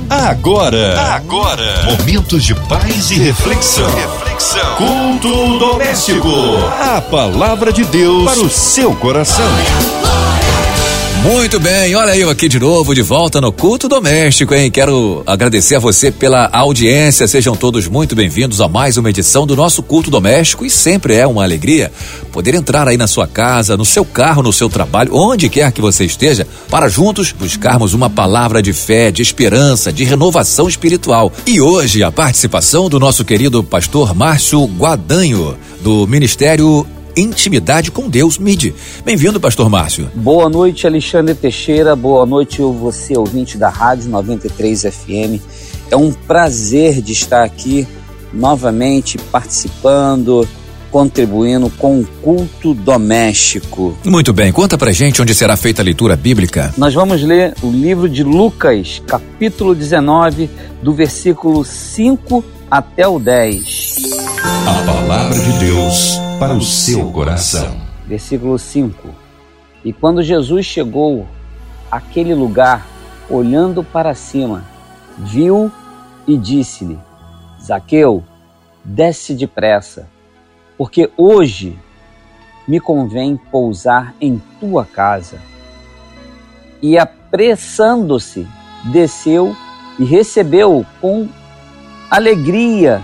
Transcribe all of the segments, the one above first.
Agora, momentos de paz e reflexão. Culto doméstico. A palavra de Deus para o seu coração. Muito bem, olha eu aqui de novo, de volta no Culto Doméstico, hein? Quero agradecer a você pela audiência, sejam todos muito bem-vindos a mais uma edição do nosso Culto Doméstico e sempre é uma alegria poder entrar aí na sua casa, no seu carro, no seu trabalho, onde quer que você esteja, para juntos buscarmos uma palavra de fé, de esperança, de renovação espiritual. E hoje a participação do nosso querido pastor Márcio Guadanho, do Ministério Intimidade com Deus, MID. Bem-vindo, pastor Márcio. Boa noite, Alexandre Teixeira. Boa noite, você ouvinte da Rádio 93 FM. É um prazer de estar aqui novamente participando, contribuindo com o culto doméstico. Muito bem, conta pra gente onde será feita a leitura bíblica. Nós vamos ler o livro de Lucas, capítulo 19, do versículo 5 até o 10. A palavra de Deus para o seu coração. Versículo 5. E quando Jesus chegou àquele lugar, olhando para cima, viu e disse-lhe: Zaqueu, desce depressa, porque hoje me convém pousar em tua casa. E apressando-se, desceu e recebeu com alegria.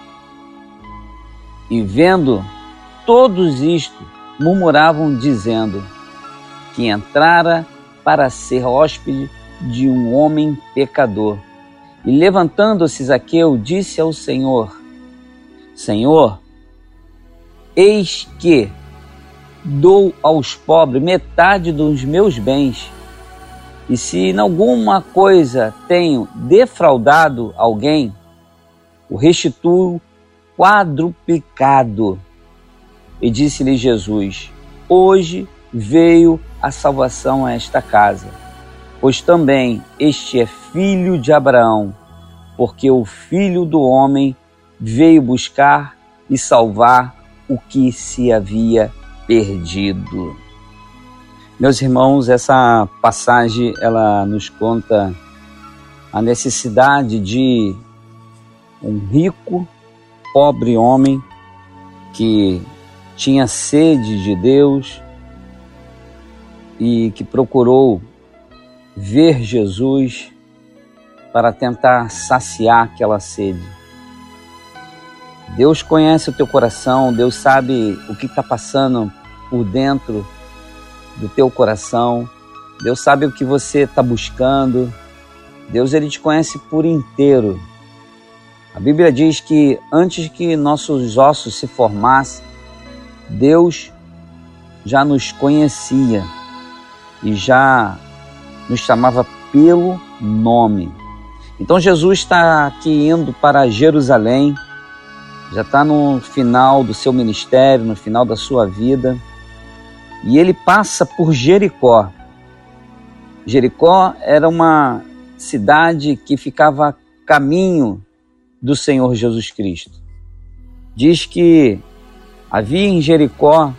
E vendo todos isto, murmuravam dizendo que entrara para ser hóspede de um homem pecador. E levantando-se Zaqueu, disse ao Senhor: Senhor, eis que dou aos pobres metade dos meus bens, e se em alguma coisa tenho defraudado alguém, o restituo quadruplicado. E disse-lhe Jesus: hoje veio a salvação a esta casa, pois também este é filho de Abraão, porque o Filho do Homem veio buscar e salvar o que se havia perdido. Meus irmãos, essa passagem ela nos conta a necessidade de um rico, pobre homem que tinha sede de Deus e que procurou ver Jesus para tentar saciar aquela sede. Deus conhece o teu coração, Deus sabe o que está passando por dentro do teu coração, Deus sabe o que você está buscando, Deus ele te conhece por inteiro. A Bíblia diz que antes que nossos ossos se formassem, Deus já nos conhecia e já nos chamava pelo nome. Então Jesus está aqui indo para Jerusalém, já está no final do seu ministério, no final da sua vida, e ele passa por Jericó. Jericó era uma cidade que ficava a caminho do Senhor Jesus Cristo. Diz que havia em Jericó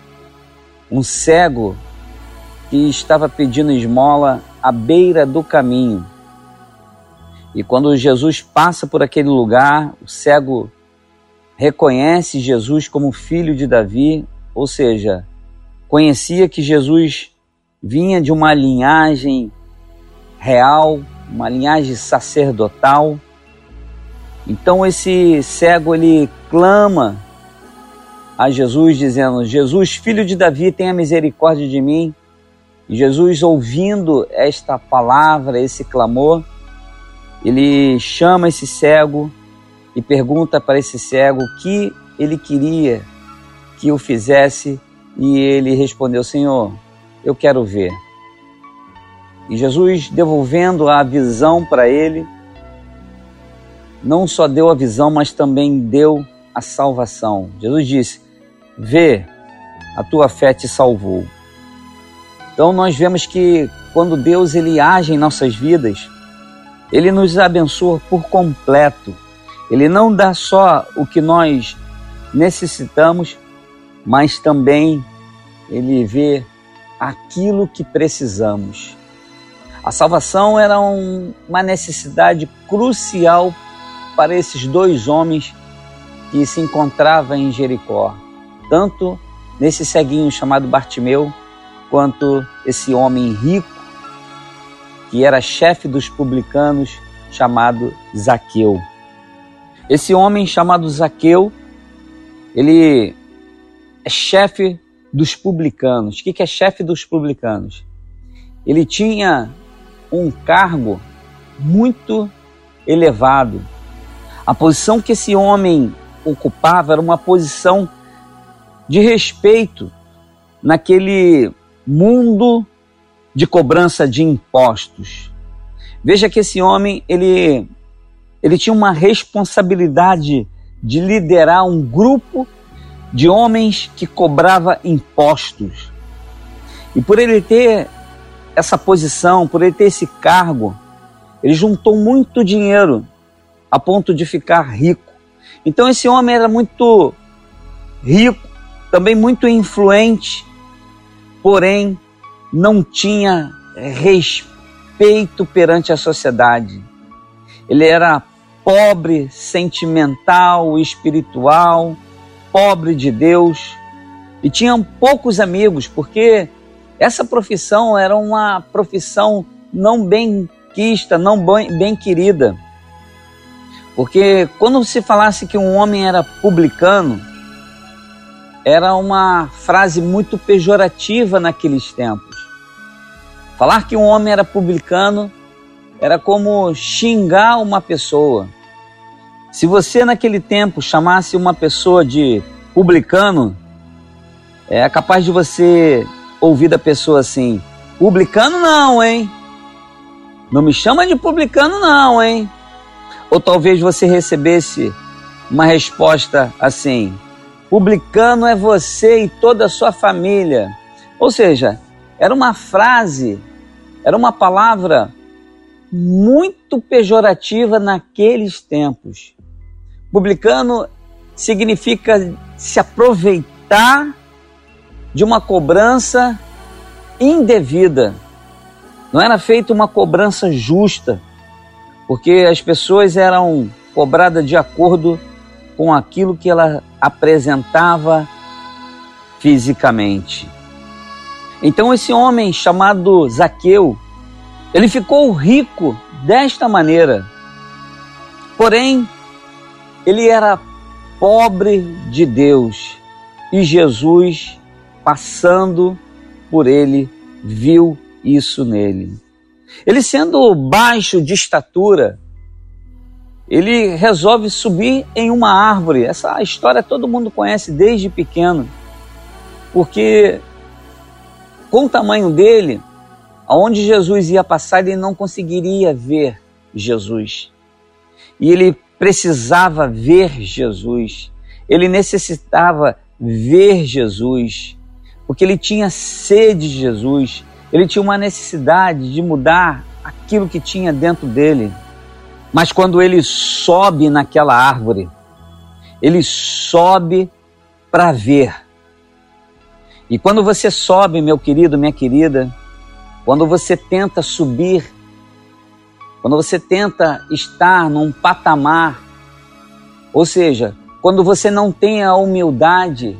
um cego que estava pedindo esmola à beira do caminho. E quando Jesus passa por aquele lugar, o cego reconhece Jesus como filho de Davi, ou seja, conhecia que Jesus vinha de uma linhagem real, uma linhagem sacerdotal. Então esse cego ele clama a Jesus dizendo: Jesus, filho de Davi, tenha misericórdia de mim. E Jesus, ouvindo esta palavra, esse clamor, ele chama esse cego e pergunta para esse cego o que ele queria que o fizesse, e ele respondeu: Senhor, eu quero ver. E Jesus, devolvendo a visão para ele, não só deu a visão, mas também deu a salvação. Jesus disse: vê, a tua fé te salvou. Então nós vemos que quando Deus ele age em nossas vidas, ele nos abençoa por completo. Ele não dá só o que nós necessitamos, mas também ele vê aquilo que precisamos. A salvação era uma necessidade crucial para esses dois homens que se encontravam em Jericó, tanto nesse ceguinho chamado Bartimeu, quanto esse homem rico, que era chefe dos publicanos, chamado Zaqueu. Esse homem chamado Zaqueu, ele é chefe dos publicanos. O que é chefe dos publicanos? Ele tinha um cargo muito elevado. A posição que esse homem ocupava era uma posição de respeito naquele mundo de cobrança de impostos. Veja que esse homem, ele tinha uma responsabilidade de liderar um grupo de homens que cobrava impostos. E por ele ter essa posição, por ele ter esse cargo, ele juntou muito dinheiro a ponto de ficar rico. Então esse homem era muito rico, também muito influente, porém não tinha respeito perante a sociedade. Ele era pobre, sentimental, espiritual, pobre de Deus, e tinha poucos amigos, porque essa profissão era uma profissão não bem quista, não bem querida. Porque quando se falasse que um homem era publicano, era uma frase muito pejorativa naqueles tempos. Falar que um homem era publicano era como xingar uma pessoa. Se você naquele tempo chamasse uma pessoa de publicano, é capaz de você ouvir da pessoa assim: publicano não, hein? Não me chama de publicano não, hein? Ou talvez você recebesse uma resposta assim: publicano é você e toda a sua família. Ou seja, era uma frase, era uma palavra muito pejorativa naqueles tempos. Publicano significa se aproveitar de uma cobrança indevida. Não era feita uma cobrança justa, porque as pessoas eram cobradas de acordo com aquilo que ela apresentava fisicamente. Então esse homem chamado Zaqueu, ele ficou rico desta maneira. Porém, ele era pobre de Deus, e Jesus, passando por ele, viu isso nele. Ele, sendo baixo de estatura, ele resolve subir em uma árvore. Essa história todo mundo conhece desde pequeno, porque com o tamanho dele, aonde Jesus ia passar, ele não conseguiria ver Jesus. E ele precisava ver Jesus. Ele necessitava ver Jesus, porque ele tinha sede de Jesus. Ele tinha uma necessidade de mudar aquilo que tinha dentro dele. Mas quando ele sobe naquela árvore, ele sobe para ver. E quando você sobe, meu querido, minha querida, quando você tenta subir, quando você tenta estar num patamar, ou seja, quando você não tem a humildade,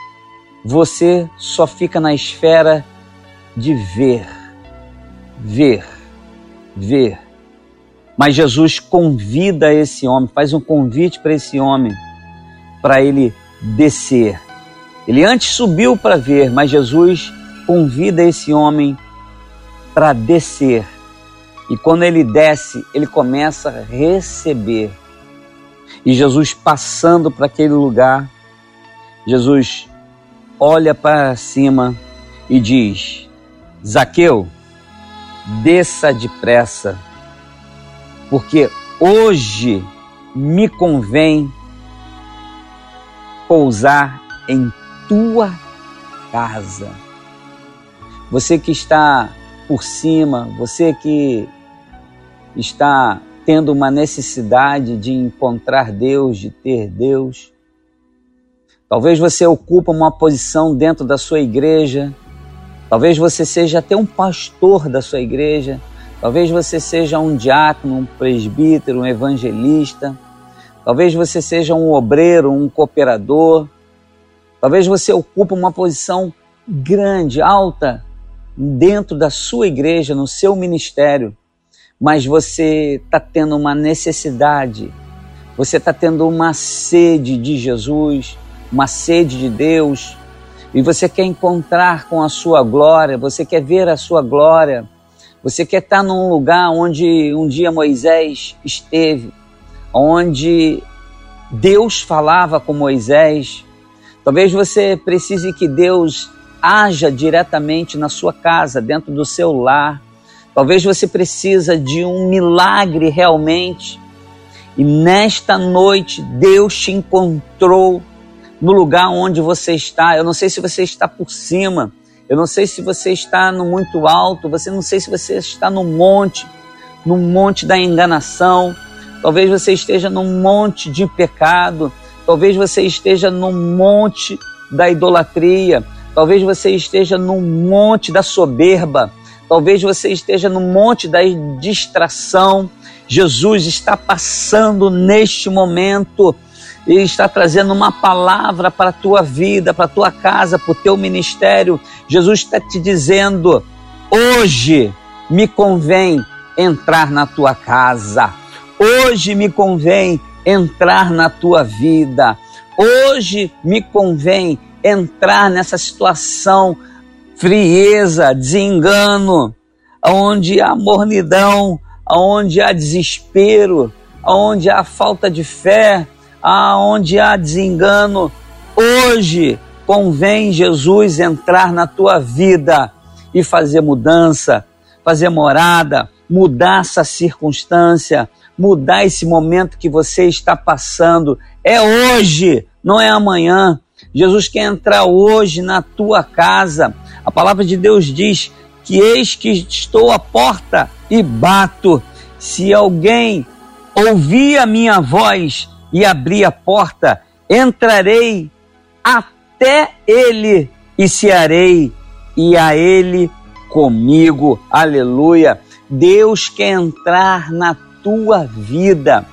você só fica na esfera de ver, ver, ver. Mas Jesus convida esse homem, faz um convite para esse homem, para ele descer. Ele antes subiu para ver, mas Jesus convida esse homem para descer. E quando ele desce, ele começa a receber. E Jesus, passando para aquele lugar, Jesus olha para cima e diz: Zaqueu, desça depressa, porque hoje me convém pousar em tua casa. Você que está por cima, você que está tendo uma necessidade de encontrar Deus, de ter Deus. Talvez você ocupe uma posição dentro da sua igreja, talvez você seja até um pastor da sua igreja, Talvez você seja um diácono, um presbítero, um evangelista. Talvez você seja um obreiro, um cooperador. Talvez você ocupe uma posição grande, alta, dentro da sua igreja, no seu ministério. Mas você está tendo uma necessidade, você está tendo uma sede de Jesus, uma sede de Deus, e você quer encontrar com a sua glória, você quer ver a sua glória, você quer estar num lugar onde um dia Moisés esteve, onde Deus falava com Moisés. Talvez você precise que Deus haja diretamente na sua casa, dentro do seu lar. Talvez você precisa de um milagre realmente. E nesta noite Deus te encontrou no lugar onde você está. Eu não sei se você está por cima, eu não sei se você está no muito alto, não sei se você está no monte da enganação. Talvez você esteja num monte de pecado, talvez você esteja no monte da idolatria, talvez você esteja no monte da soberba, talvez você esteja no monte da distração. Jesus está passando neste momento e está trazendo uma palavra para a tua vida, para a tua casa, para o teu ministério. Jesus está te dizendo: hoje me convém entrar na tua casa, hoje me convém entrar na tua vida, hoje me convém entrar nessa situação, frieza, desengano, onde há mornidão, onde há desespero, onde há falta de fé, onde há desengano. Hoje convém Jesus entrar na tua vida e fazer mudança, fazer morada, mudar essa circunstância, mudar esse momento que você está passando. É hoje, não é amanhã. Jesus quer entrar hoje na tua casa. A palavra de Deus diz que eis que estou à porta e bato. Se alguém ouvir a minha voz e abrir a porta, entrarei até ele e cearei, e a ele comigo. Aleluia! Deus quer entrar na tua vida.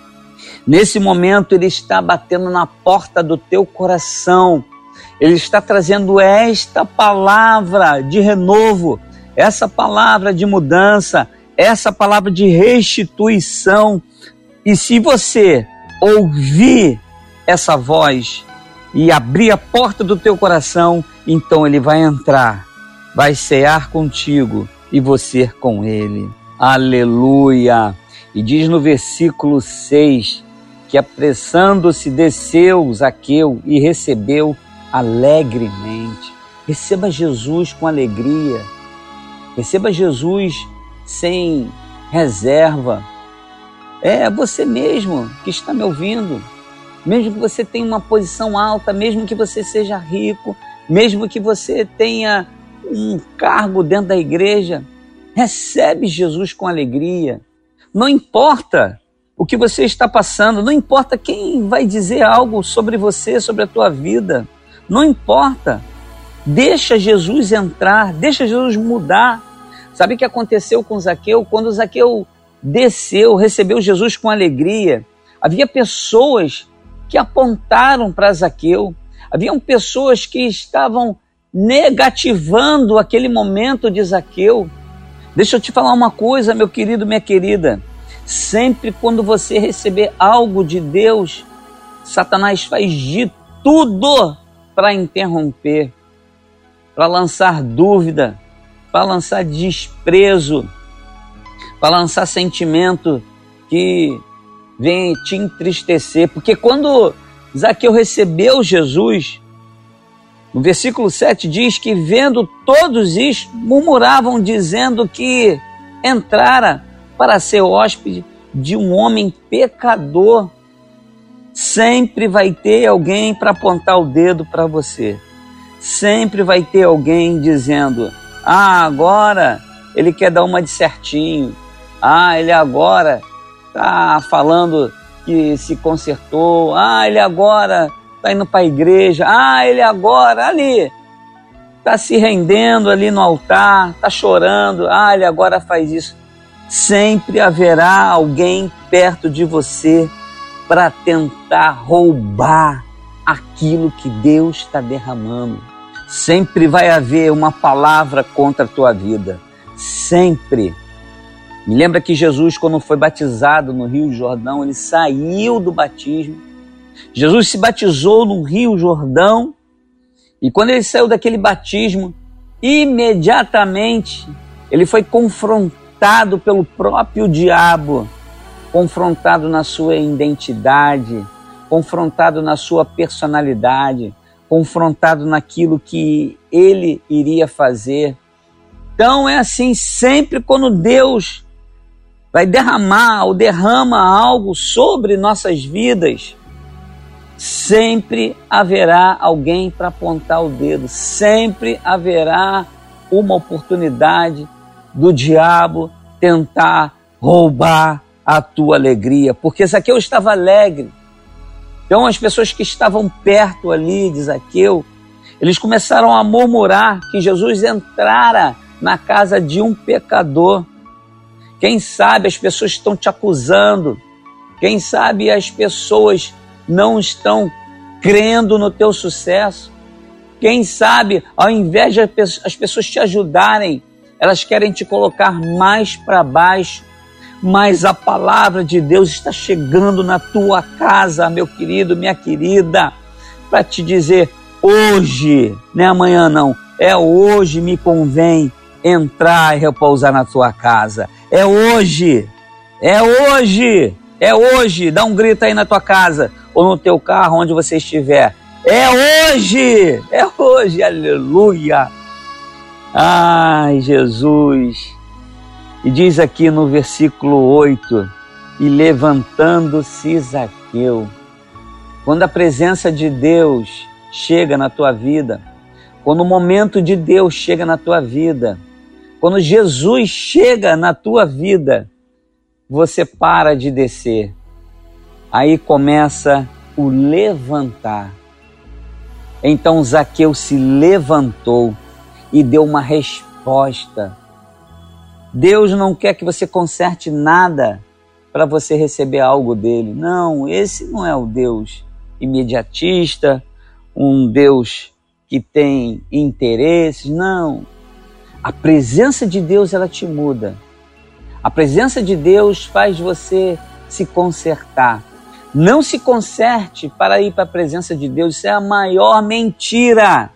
Nesse momento Ele está batendo na porta do teu coração. Ele está trazendo esta palavra de renovo, essa palavra de mudança, essa palavra de restituição. E se você ouvir essa voz e abrir a porta do teu coração, então Ele vai entrar, vai cear contigo e você com Ele. Aleluia! E diz no versículo 6 que, apressando-se, desceu Zaqueu e recebeu alegremente. Receba Jesus com alegria, receba Jesus sem reserva. É você mesmo que está me ouvindo, mesmo que você tenha uma posição alta, mesmo que você seja rico, mesmo que você tenha um cargo dentro da igreja, recebe Jesus com alegria. Não importa o que você está passando, não importa quem vai dizer algo sobre você, sobre a tua vida, não importa. Deixa Jesus entrar, deixa Jesus mudar. Sabe o que aconteceu com Zaqueu? Quando Zaqueu desceu, recebeu Jesus com alegria, havia pessoas que apontaram para Zaqueu, haviam pessoas que estavam negativando aquele momento de Zaqueu. Deixa eu te falar uma coisa, meu querido, minha querida. Sempre quando você receber algo de Deus, Satanás faz de tudo para interromper, para lançar dúvida, para lançar desprezo, para lançar sentimento que vem te entristecer. Porque quando Zaqueu recebeu Jesus, no versículo 7 diz que, vendo todos isto, murmuravam, dizendo que entrara para ser hóspede de um homem pecador. Sempre vai ter alguém para apontar o dedo para você. Sempre vai ter alguém dizendo: agora ele quer dar uma de certinho. Ele agora está falando que se consertou. Ele agora está indo para a igreja. Ele agora ali está se rendendo ali no altar, está chorando. Ele agora faz isso. Sempre haverá alguém perto de você para tentar roubar aquilo que Deus está derramando. Sempre vai haver uma palavra contra a tua vida. Sempre. Me lembra que Jesus, quando foi batizado no Rio Jordão, ele saiu do batismo. Jesus se batizou no Rio Jordão e quando ele saiu daquele batismo, imediatamente ele foi confrontado pelo próprio diabo, confrontado na sua identidade, confrontado na sua personalidade, confrontado naquilo que ele iria fazer. Então é assim, sempre quando Deus vai derramar ou derrama algo sobre nossas vidas, sempre haverá alguém para apontar o dedo, sempre haverá uma oportunidade do diabo tentar roubar a tua alegria, porque Zaqueu estava alegre. Então as pessoas que estavam perto ali de Zaqueu, eles começaram a murmurar que Jesus entrara na casa de um pecador. Quem sabe as pessoas estão te acusando, quem sabe as pessoas não estão crendo no teu sucesso, quem sabe ao invés de as pessoas te ajudarem, elas querem te colocar mais para baixo. Mas a palavra de Deus está chegando na tua casa, meu querido, minha querida, para te dizer, hoje, não é amanhã não, é hoje me convém entrar e repousar na tua casa. É hoje, é hoje, é hoje. Dá um grito aí na tua casa ou no teu carro, onde você estiver. É hoje, aleluia. Ai, Jesus. E diz aqui no versículo 8, e levantando-se Zaqueu. Quando a presença de Deus chega na tua vida, quando o momento de Deus chega na tua vida, quando Jesus chega na tua vida, você para de descer. Aí começa o levantar. Então Zaqueu se levantou e deu uma resposta. Deus não quer que você conserte nada para você receber algo dele. Não, esse não é o Deus imediatista, um Deus que tem interesses, não. A presença de Deus, ela te muda. A presença de Deus faz você se consertar. Não se conserte para ir para a presença de Deus. Isso é a maior mentira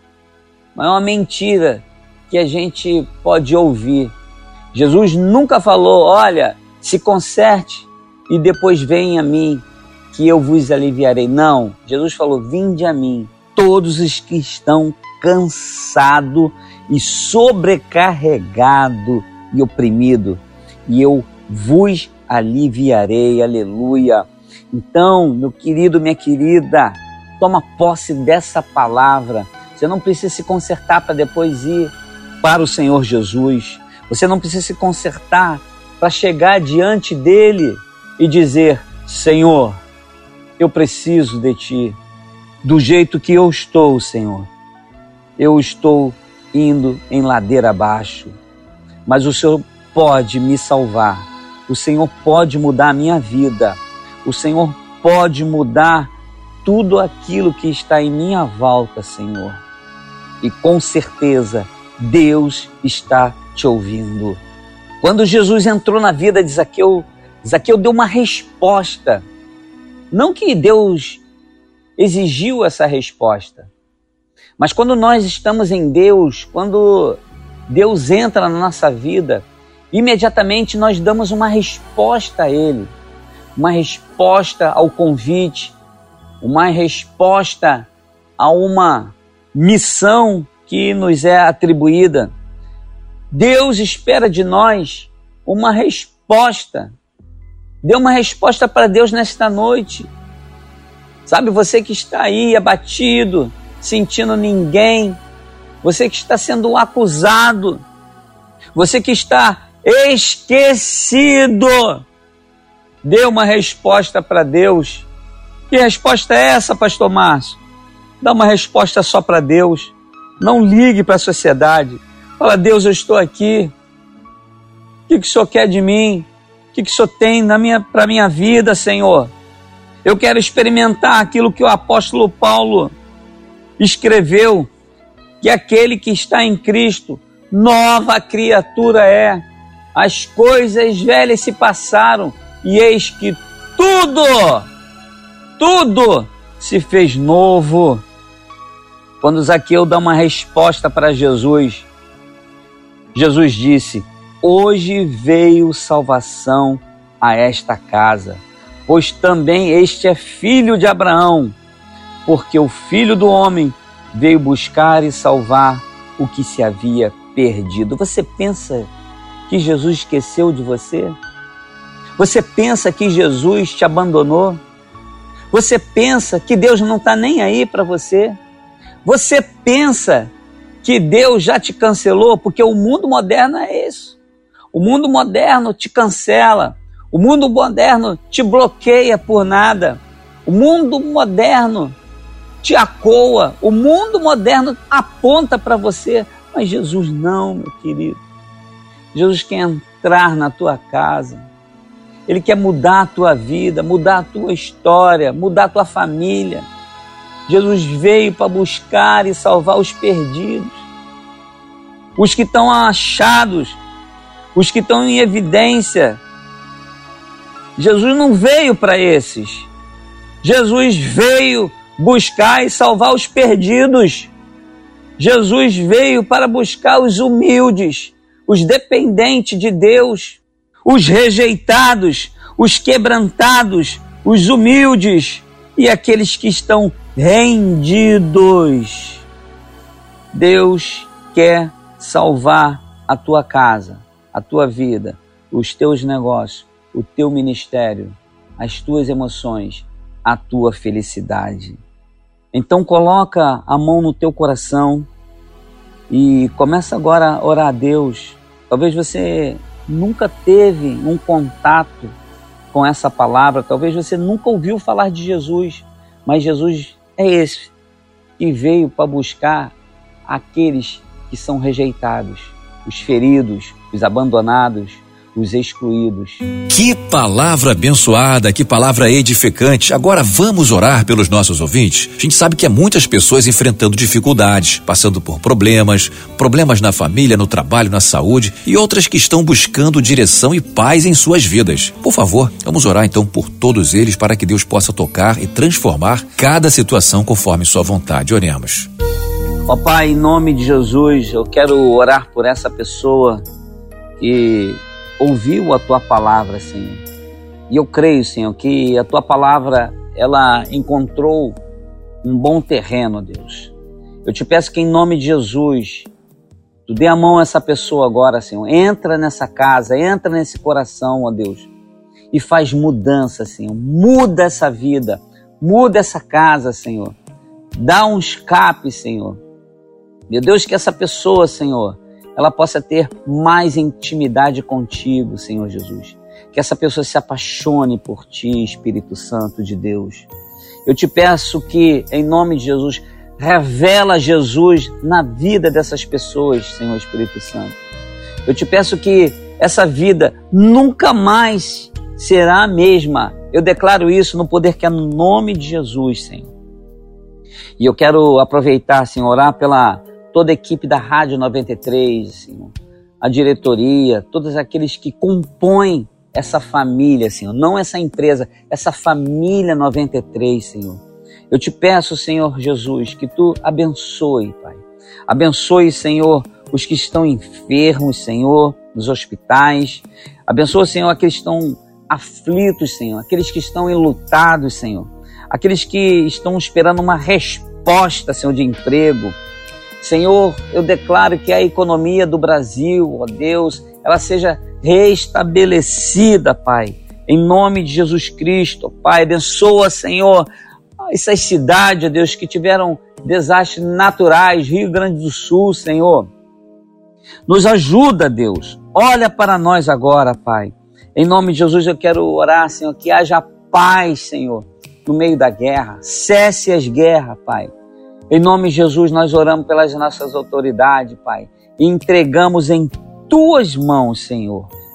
que a gente pode ouvir. Jesus nunca falou, olha, se conserte e depois venha a mim, que eu vos aliviarei. Não, Jesus falou, vinde a mim, todos os que estão cansados e sobrecarregados e oprimidos, e eu vos aliviarei, aleluia. Então, meu querido, minha querida, toma posse dessa palavra. Você não precisa se consertar para depois ir para o Senhor Jesus. Você não precisa se consertar para chegar diante dele e dizer, Senhor, eu preciso de ti. Do jeito que eu estou, Senhor, eu estou indo em ladeira abaixo, mas o Senhor pode me salvar. O Senhor pode mudar a minha vida. O Senhor pode mudar tudo aquilo que está em minha volta, Senhor. E com certeza, Deus está te ouvindo. Quando Jesus entrou na vida de Zaqueu, Zaqueu deu uma resposta. Não que Deus exigiu essa resposta, mas quando nós estamos em Deus, quando Deus entra na nossa vida, imediatamente nós damos uma resposta a Ele, uma resposta ao convite, uma resposta a uma missão que nos é atribuída. Deus espera de nós uma resposta. Dê uma resposta para Deus nesta noite. Sabe, você que está aí abatido, sentindo ninguém, você que está sendo acusado, você que está esquecido, dê uma resposta para Deus. Que resposta é essa, pastor Márcio? Dá uma resposta só para Deus. Não ligue para a sociedade. Fala, Deus, eu estou aqui. que o Senhor quer de mim? O que o Senhor tem para a minha vida, Senhor? Eu quero experimentar aquilo que o apóstolo Paulo escreveu, que aquele que está em Cristo, nova criatura é. As coisas velhas se passaram e eis que tudo se fez novo. Quando Zaqueu dá uma resposta para Jesus, Jesus disse: hoje veio salvação a esta casa, pois também este é filho de Abraão, porque o Filho do Homem veio buscar e salvar o que se havia perdido. Você pensa que Jesus esqueceu de você? Você pensa que Jesus te abandonou? Você pensa que Deus não está nem aí para você? Você pensa que Deus já te cancelou? Porque o mundo moderno é isso. O mundo moderno te cancela. O mundo moderno te bloqueia por nada. O mundo moderno te acoa. O mundo moderno aponta para você. Mas Jesus não, meu querido. Jesus quer entrar na tua casa. Ele quer mudar a tua vida, mudar a tua história, mudar a tua família. Jesus veio para buscar e salvar os perdidos, os que estão achados, os que estão em evidência. Jesus não veio para esses. Jesus veio buscar e salvar os perdidos. Jesus veio para buscar os humildes, os dependentes de Deus, os rejeitados, os quebrantados, os humildes e aqueles que estão rendidos. Deus quer salvar a tua casa, a tua vida, os teus negócios, o teu ministério, as tuas emoções, a tua felicidade. Então coloca a mão no teu coração e começa agora a orar a Deus. Talvez você nunca teve um contato com essa palavra, talvez você nunca ouviu falar de Jesus, mas Jesus é esse que veio para buscar aqueles que são rejeitados, os feridos, os abandonados, os excluídos. Que palavra abençoada, que palavra edificante. Agora vamos orar pelos nossos ouvintes. A gente sabe que há muitas pessoas enfrentando dificuldades, passando por problemas na família, no trabalho, na saúde, e outras que estão buscando direção e paz em suas vidas. Por favor, vamos orar então por todos eles para que Deus possa tocar e transformar cada situação conforme sua vontade. Oremos. Ó Pai, em nome de Jesus, eu quero orar por essa pessoa que ouviu a Tua palavra, Senhor. E eu creio, Senhor, que a Tua palavra, ela encontrou um bom terreno, Deus. Eu te peço que em nome de Jesus, Tu dê a mão a essa pessoa agora, Senhor. Entra nessa casa, entra nesse coração, ó Deus, e faz mudança, Senhor. Muda essa vida, muda essa casa, Senhor. Dá um escape, Senhor. Meu Deus, que essa pessoa, Senhor, ela possa ter mais intimidade contigo, Senhor Jesus. Que essa pessoa se apaixone por Ti, Espírito Santo de Deus. Eu te peço que, em nome de Jesus, revela Jesus na vida dessas pessoas, Senhor Espírito Santo. Eu te peço que essa vida nunca mais será a mesma. Eu declaro isso no poder que é no nome de Jesus, Senhor. E eu quero aproveitar, Senhor, orar pela toda a equipe da Rádio 93, Senhor, a diretoria, todos aqueles que compõem essa família, Senhor, não essa empresa, essa família 93, Senhor. Eu te peço, Senhor Jesus, que Tu abençoe, Pai. Abençoe, Senhor, os que estão enfermos, Senhor, nos hospitais. Abençoe, Senhor, aqueles que estão aflitos, Senhor, aqueles que estão enlutados, Senhor, aqueles que estão esperando uma resposta, Senhor, de emprego. Senhor, eu declaro que a economia do Brasil, ó Deus, ela seja restabelecida, Pai, em nome de Jesus Cristo, Pai. Abençoa, Senhor, essas cidades, ó Deus, que tiveram desastres naturais, Rio Grande do Sul, Senhor. Nos ajuda, Deus. Olha para nós agora, Pai. Em nome de Jesus eu quero orar, Senhor, que haja paz, Senhor, no meio da guerra. Cesse as guerras, Pai. Em nome de Jesus, nós oramos pelas nossas autoridades, Pai, e entregamos em Tuas mãos, Senhor.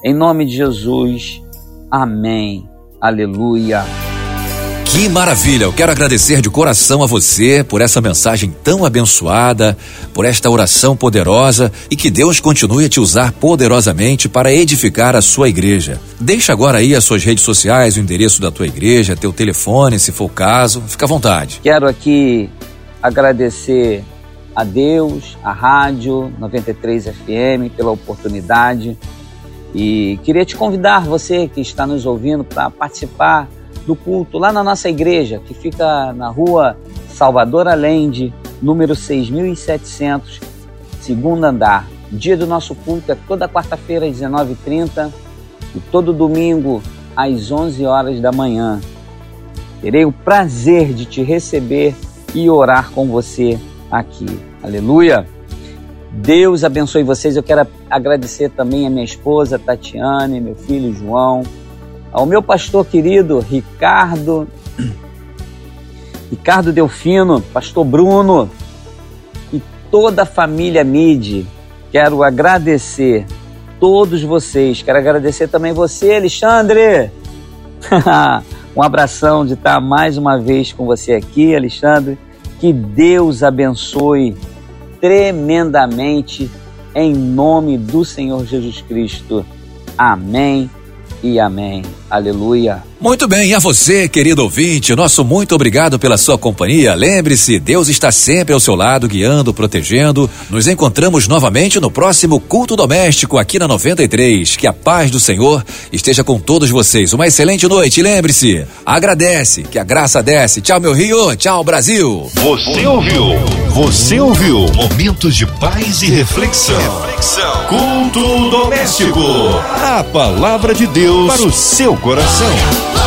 Em nome de Jesus, amém, aleluia. Que maravilha, eu quero agradecer de coração a você por essa mensagem tão abençoada, por esta oração poderosa e que Deus continue a te usar poderosamente para edificar a sua igreja. Deixa agora aí as suas redes sociais, o endereço da tua igreja, teu telefone, se for o caso, fica à vontade. Quero aqui agradecer a Deus, a Rádio 93 FM pela oportunidade e queria te convidar, você que está nos ouvindo, para participar do culto lá na nossa igreja, que fica na rua Salvador Allende, número 6700, segundo andar. O dia do nosso culto é toda quarta-feira às 19h30 e todo domingo às 11 horas da manhã. Terei o prazer de te receber e orar com você aqui. Aleluia! Deus abençoe vocês. Eu quero agradecer também a minha esposa Tatiane, meu filho João, ao meu pastor querido Ricardo Delfino, pastor Bruno e toda a família Midi. Quero agradecer todos vocês. Quero agradecer também você, Alexandre. Um abração de estar mais uma vez com você aqui, Alexandre. Que Deus abençoe tremendamente em nome do Senhor Jesus Cristo. Amém e amém. Aleluia. Muito bem, e a você, querido ouvinte, nosso muito obrigado pela sua companhia. Lembre-se, Deus está sempre ao seu lado, guiando, protegendo. Nos encontramos novamente no próximo Culto Doméstico aqui na 93. Que a paz do Senhor esteja com todos vocês. Uma excelente noite. Lembre-se, agradece, que a graça desce. Tchau, meu Rio. Tchau, Brasil. Você ouviu momentos de paz e reflexão. Culto doméstico. A palavra de Deus para o seu coração.